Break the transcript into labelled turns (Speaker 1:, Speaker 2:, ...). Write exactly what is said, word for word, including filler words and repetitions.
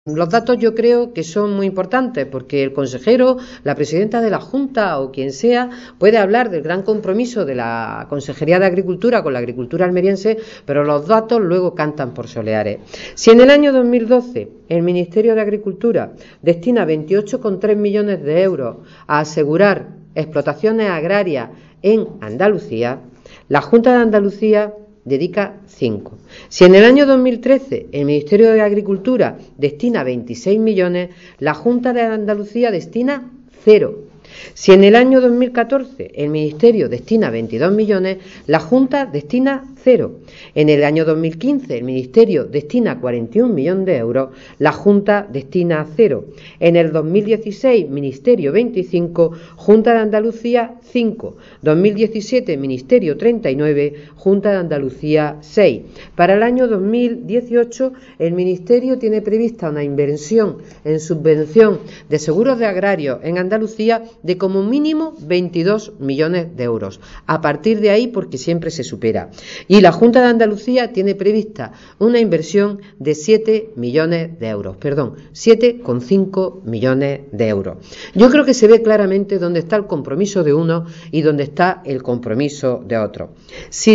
Speaker 1: Los datos yo creo que son muy importantes porque el consejero, la presidenta de la Junta o quien sea puede hablar del gran compromiso de la Consejería de Agricultura con la agricultura almeriense, pero los datos luego cantan por soleares. Si en el año dos mil doce el Ministerio de Agricultura destina veintiocho coma tres millones de euros a asegurar explotaciones agrarias en Andalucía, la Junta de Andalucía dedica cinco. Si en el año dos mil trece el Ministerio de Agricultura destina veintiséis millones, la Junta de Andalucía destina cero. Si en el año dos mil catorce el Ministerio destina veintidós millones, la Junta destina cero. En el año dos mil quince el Ministerio destina cuarenta y un millones de euros, la Junta destina cero. En el dos mil dieciséis Ministerio veinticinco, Junta de Andalucía cinco. dos mil diecisiete Ministerio treinta y nueve, Junta de Andalucía seis. Para el año dos mil dieciocho el Ministerio tiene prevista una inversión en subvención de seguros de agrarios en Andalucía de como mínimo veintidós millones de euros. A partir de ahí, porque siempre se supera. Y la Junta de Andalucía tiene prevista una inversión de siete millones de euros, perdón, siete coma cinco millones de euros. Yo creo que se ve claramente dónde está el compromiso de uno y dónde está el compromiso de otro. Si